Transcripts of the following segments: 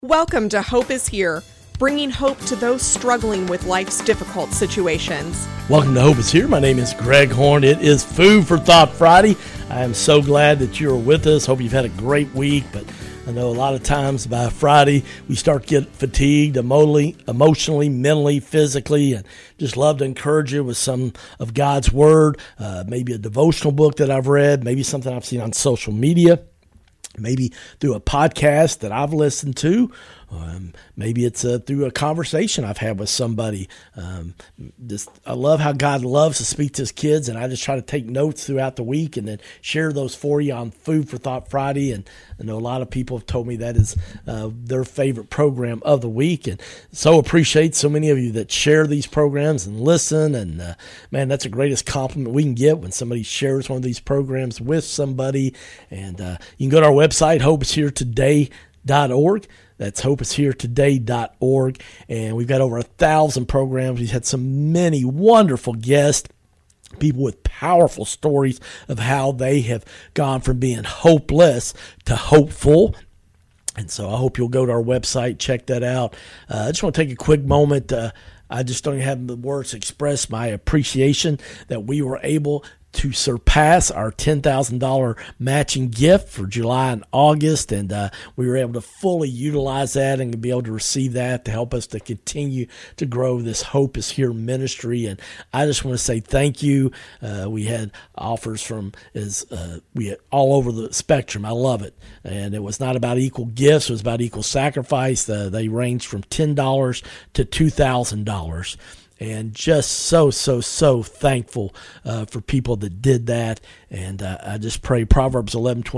Welcome to Hope is Here, bringing hope to those struggling with life's difficult situations. Welcome to Hope is Here. My name is Greg Horn. It is Food for Thought Friday. I am so glad that you're with us. Hope you've had a great week, but I know a lot of times by Friday we start to get fatigued emotionally, mentally, physically, and just love to encourage you with some of God's Word, maybe a devotional book that I've read, maybe something I've seen on social media, maybe through a podcast that I've listened to. Maybe it's through a conversation I've had with somebody. I love how God loves to speak to his kids, and I just try to take notes throughout the week and then share those for you on Food for Thought Friday. And I know a lot of people have told me that is their favorite program of the week, and so appreciate so many of you that share these programs and listen. And man, that's the greatest compliment we can get when somebody shares one of these programs with somebody. And you can go to our website, hopeisheretoday.org. That's hopeisheretoday.org. And we've got over 1,000 programs. We've had many wonderful guests, people with powerful stories of how they have gone from being hopeless to hopeful. And so I hope you'll go to our website, check that out. I just want to take a quick moment. I just don't have the words to express my appreciation that we were able to surpass our $10,000 matching gift for July and August, and we were able to fully utilize that and be able to receive that to help us to continue to grow this Hope is Here ministry. And I just want to say thank you. We had offers from we had all over the spectrum. I love it, and it was not about equal gifts; it was about equal sacrifice. They ranged from $10 to $2,000. And just so thankful for people that did that. And I just pray Proverbs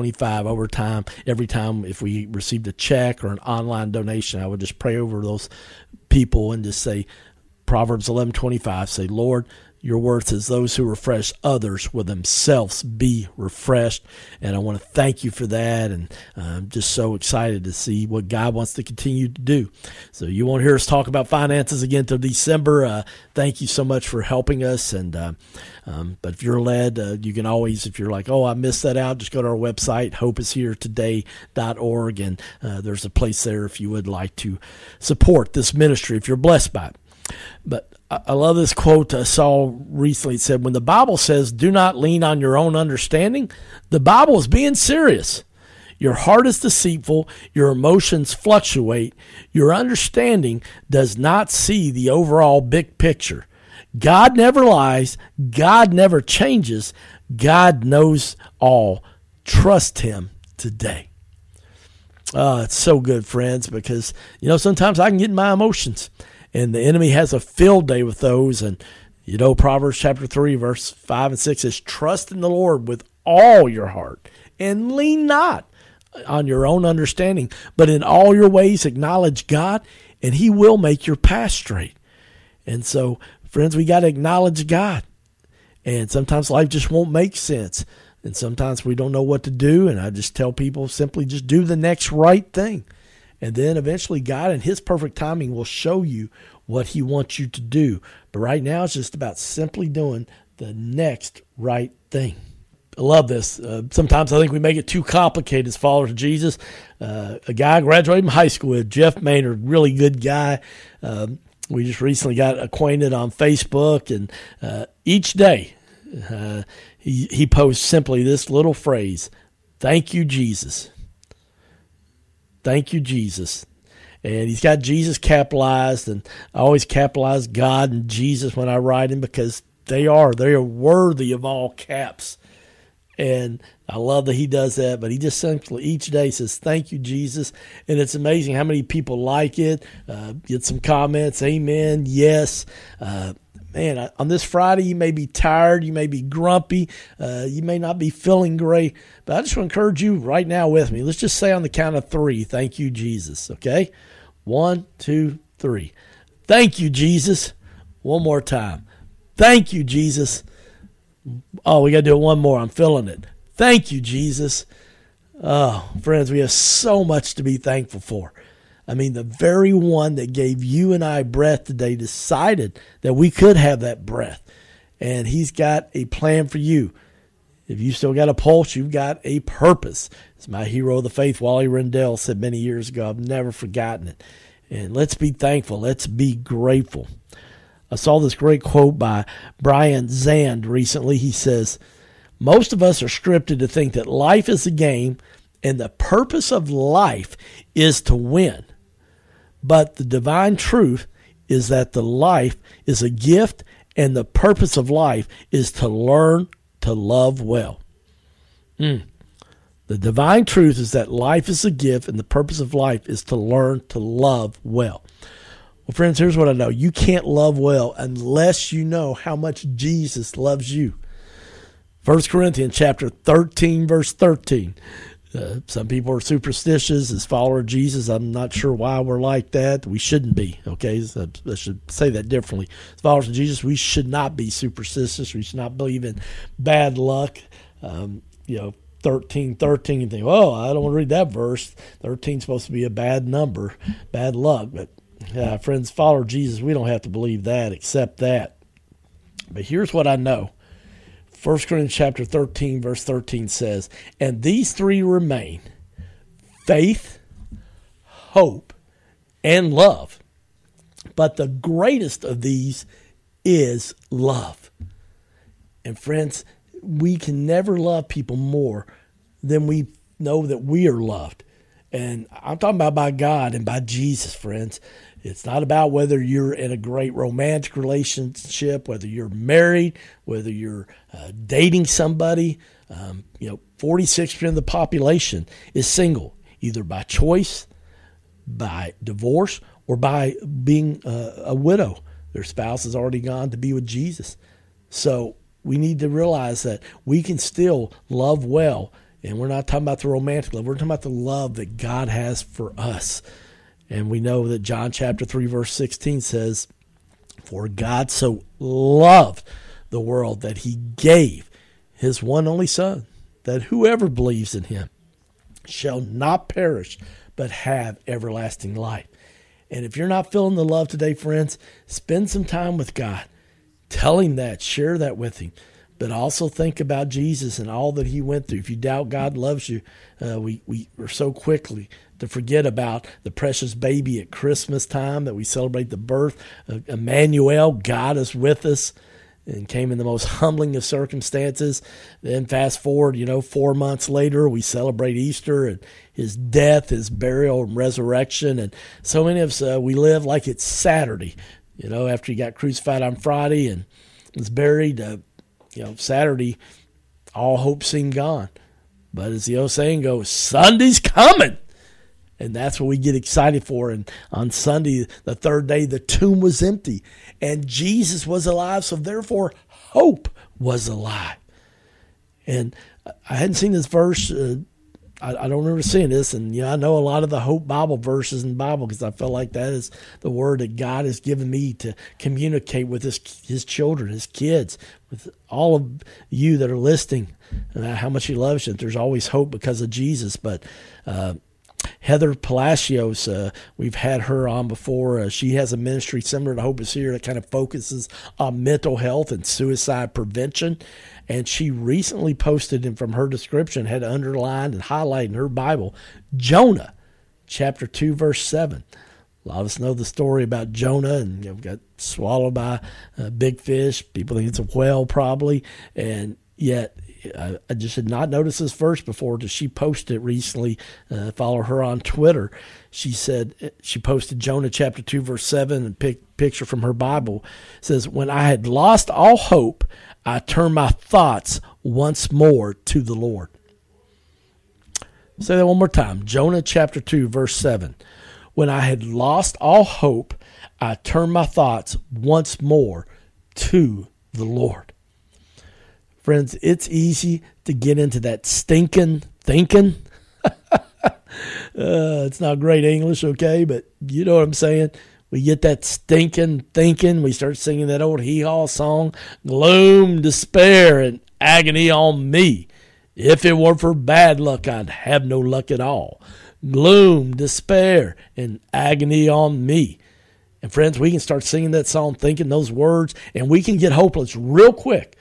11:25 every time if we received a check or an online donation, I would just pray over those people and just say Proverbs 11:25. Say, Lord, your word says those who refresh others will themselves be refreshed. And I want to thank you for that. And I'm just so excited to see what God wants to continue to do. So you won't hear us talk about finances again until December. Thank you so much for helping us. And but if you're led, you can always, if you're like, oh, I missed that out, just go to our website, hopeisheretoday.org. And there's a place there if you would like to support this ministry, if you're blessed by it. But I love this quote I saw recently. It said, when the Bible says, do not lean on your own understanding, the Bible is being serious. Your heart is deceitful. Your emotions fluctuate. Your understanding does not see the overall big picture. God never lies. God never changes. God knows all. Trust him today. It's so good, friends, because, sometimes I can get in my emotions. And the enemy has a field day with those. And, Proverbs chapter 3, verse 5 and 6 says, trust in the Lord with all your heart and lean not on your own understanding, but in all your ways acknowledge God, and he will make your path straight. And so, friends, we got to acknowledge God. And sometimes life just won't make sense. And sometimes we don't know what to do. And I just tell people simply just do the next right thing. And then eventually God in his perfect timing will show you what he wants you to do. But right now it's just about simply doing the next right thing. I love this. Sometimes I think we make it too complicated as followers of Jesus. A guy I graduated from high school with, Jeff Maynard, really good guy. We just recently got acquainted on Facebook. And each day he posts simply this little phrase, thank you, Jesus. Thank you, Jesus. And he's got Jesus capitalized, and I always capitalize God and Jesus when I write him because they are worthy of all caps. And I love that he does that, but he just simply each day says, thank you, Jesus. And it's amazing how many people like it, get some comments, amen, yes. Man, on this Friday, you may be tired, you may be grumpy, you may not be feeling great, but I just want to encourage you right now with me. Let's just say on the count of 3, thank you, Jesus, okay? 1, 2, 3. Thank you, Jesus. One more time. Thank you, Jesus. Oh, we got to do it one more. I'm feeling it. Thank you, Jesus. Oh, friends, we have so much to be thankful for. I mean, the very one that gave you and I breath today decided that we could have that breath. And he's got a plan for you. If you still got a pulse, you've got a purpose. As my hero of the faith, Wally Rendell, said many years ago, I've never forgotten it. And let's be thankful. Let's be grateful. I saw this great quote by Brian Zand recently. He says, most of us are scripted to think that life is a game and the purpose of life is to win. But the divine truth is that the life is a gift and the purpose of life is to learn to love well. The divine truth is that life is a gift and the purpose of life is to learn to love well. Well, friends, here's what I know. You can't love well unless you know how much Jesus loves you. 1 Corinthians chapter 13, verse 13. Some people are superstitious as followers of Jesus. I'm not sure why we're like that. We shouldn't be, okay? So I should say that differently. As followers of Jesus, we should not be superstitious. We should not believe in bad luck. 13, and think, oh, I don't want to read that verse. 13 is supposed to be a bad number, bad luck. But, friends, follower of Jesus, we don't have to believe that, accept that. But here's what I know. 1 Corinthians chapter 13, verse 13 says, and these three remain, faith, hope, and love. But the greatest of these is love. And friends, we can never love people more than we know that we are loved. And I'm talking about by God and by Jesus, friends. It's not about whether you're in a great romantic relationship, whether you're married, whether you're dating somebody. 46% of the population is single, either by choice, by divorce, or by being a widow. Their spouse has already gone to be with Jesus. So we need to realize that we can still love well. And we're not talking about the romantic love. We're talking about the love that God has for us. And we know that John chapter 3, verse 16 says, for God so loved the world that he gave his one only Son, that whoever believes in him shall not perish, but have everlasting life. And if you're not feeling the love today, friends, spend some time with God. Tell him that. Share that with him. But also think about Jesus and all that he went through. If you doubt God loves you, we are so quickly to forget about the precious baby at Christmas time that we celebrate the birth of Emmanuel. God is with us, and came in the most humbling of circumstances. Then fast forward, 4 months later, we celebrate Easter and his death, his burial, and resurrection. And so many of us, we live like it's Saturday, after he got crucified on Friday and was buried. Saturday, all hope seemed gone. But as the old saying goes, Sunday's coming. And that's what we get excited for. And on Sunday, the third day, the tomb was empty. And Jesus was alive, so therefore hope was alive. And I hadn't seen this verse. I don't remember seeing this. And, I know a lot of the Hope Bible verses in the Bible because I feel like that is the word that God has given me to communicate with his children, his kids, with all of you that are listening, how much he loves you. There's always hope because of Jesus. But Heather Palacios, we've had her on before. She has a ministry similar to Hope is Here that kind of focuses on mental health and suicide prevention. And she recently posted, and from her description, had underlined and highlighted in her Bible, Jonah, chapter 2, verse 7. A lot of us know the story about Jonah and got swallowed by a big fish. People think it's a whale probably. And yet, I just had not noticed this verse before until she posted it recently. Follow her on Twitter. She said, she posted Jonah chapter 2, verse 7, and picture from her Bible. It says, when I had lost all hope, I turned my thoughts once more to the Lord. Say that one more time. Jonah chapter 2, verse 7. When I had lost all hope, I turned my thoughts once more to the Lord. Friends, it's easy to get into that stinking thinking. It's not great English, okay, but you know what I'm saying. We get that stinking thinking. We start singing that old hee-haw song, gloom, despair, and agony on me. If it weren't for bad luck, I'd have no luck at all. Gloom, despair, and agony on me. And friends, we can start singing that song, thinking those words, and we can get hopeless real quick.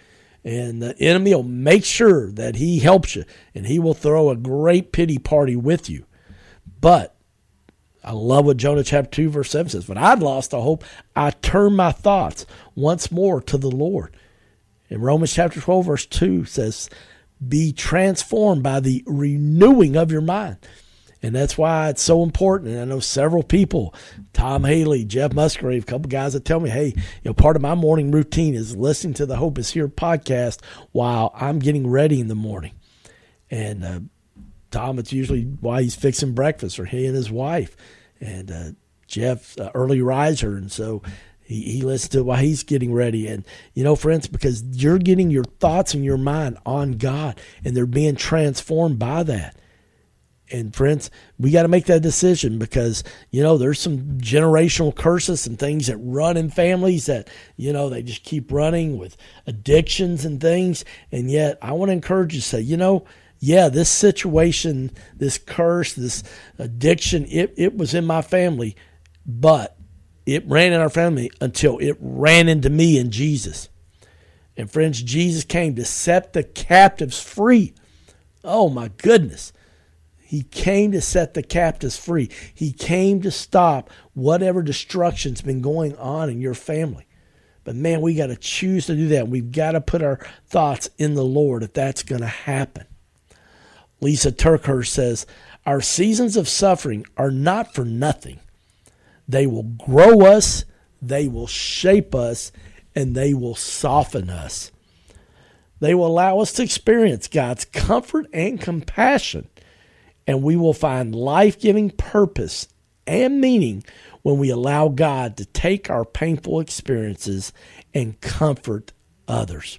And the enemy will make sure that he helps you, and he will throw a great pity party with you. But I love what Jonah chapter 2 verse 7 says. When I'd lost all hope, I turned my thoughts once more to the Lord. And Romans chapter 12 verse 2 says, be transformed by the renewing of your mind. And that's why it's so important. And I know several people, Tom Haley, Jeff Musgrave, a couple guys that tell me, hey, part of my morning routine is listening to the Hope is Here podcast while I'm getting ready in the morning. And Tom, it's usually why he's fixing breakfast, or he and his wife. And Jeff, early riser, and so he listens to it while he's getting ready. And, friends, because you're getting your thoughts and your mind on God, and they're being transformed by that. And friends, we got to make that decision, because, there's some generational curses and things that run in families that, they just keep running with addictions and things. And yet I want to encourage you to say, this situation, this curse, this addiction, it was in my family, but it ran in our family until it ran into me in Jesus. And friends, Jesus came to set the captives free. Oh my goodness. He came to set the captives free. He came to stop whatever destruction's been going on in your family. But man, we got to choose to do that. We've got to put our thoughts in the Lord if that's going to happen. Lisa Turkhurst says, our seasons of suffering are not for nothing. They will grow us, they will shape us, and they will soften us. They will allow us to experience God's comfort and compassion. And we will find life-giving purpose and meaning when we allow God to take our painful experiences and comfort others.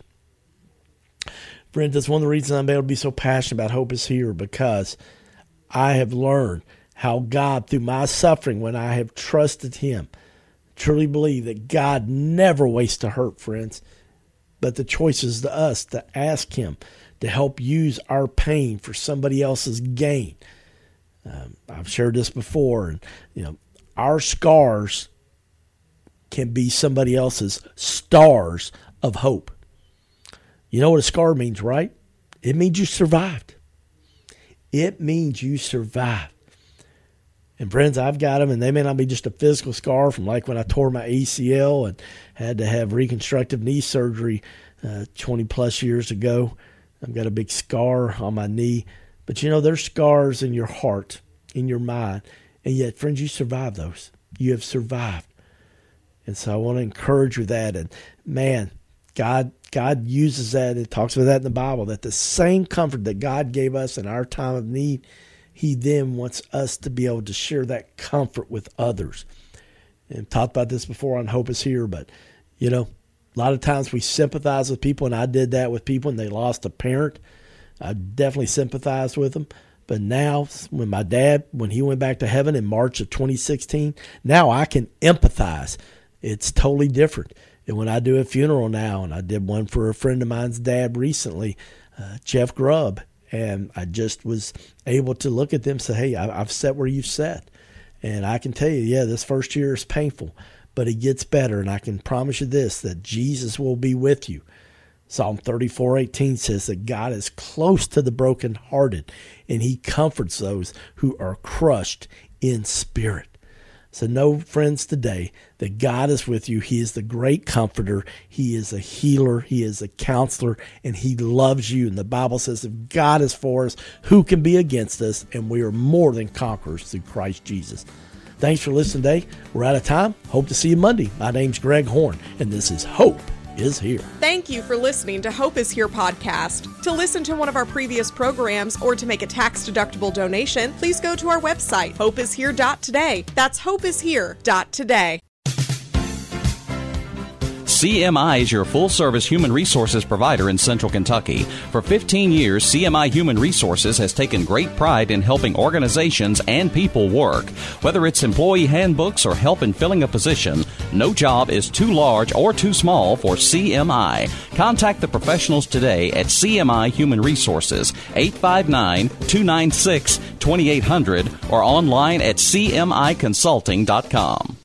Friends, that's one of the reasons I'm able to be so passionate about Hope is Here, because I have learned how God, through my suffering, when I have trusted Him, truly believe that God never wastes a hurt, friends. But the choice is to us to ask Him to help use our pain for somebody else's gain. I've shared this before, and our scars can be somebody else's stars of hope. You know what a scar means, right? It means you survived. It means you survived. And friends, I've got them, and they may not be just a physical scar from like when I tore my ACL and had to have reconstructive knee surgery 20 plus years ago. I've got a big scar on my knee. But there's scars in your heart, in your mind. And yet, friends, you survived those. You have survived. And so I want to encourage you that. And man, God uses that. It talks about that in the Bible, that the same comfort that God gave us in our time of need, He then wants us to be able to share that comfort with others. And I've talked about this before on Hope is Here, but, a lot of times we sympathize with people, and I did that with people when they lost a parent. I definitely sympathized with them. But now, when my dad, when he went back to heaven in March of 2016, now I can empathize. It's totally different. And when I do a funeral now, and I did one for a friend of mine's dad recently, Jeff Grubb, and I just was able to look at them and say, hey, I've sat where you've sat. And I can tell you, this first year is painful, but it gets better. And I can promise you this, that Jesus will be with you. Psalm 34:18 says that God is close to the brokenhearted, and He comforts those who are crushed in spirit. So know, friends, today that God is with you. He is the great comforter. He is a healer. He is a counselor, and He loves you. And the Bible says if God is for us, who can be against us? And we are more than conquerors through Christ Jesus. Thanks for listening today. We're out of time. Hope to see you Monday. My name's Greg Horn, and this is Hope is Here. Thank you for listening to Hope is Here podcast. To listen to one of our previous programs or to make a tax-deductible donation, please go to our website, hopeishere.today. That's hopeishere.today. CMI is your full-service human resources provider in Central Kentucky. For 15 years, CMI Human Resources has taken great pride in helping organizations and people work. Whether it's employee handbooks or help in filling a position, no job is too large or too small for CMI. Contact the professionals today at CMI Human Resources, 859-296-2800, or online at cmiconsulting.com.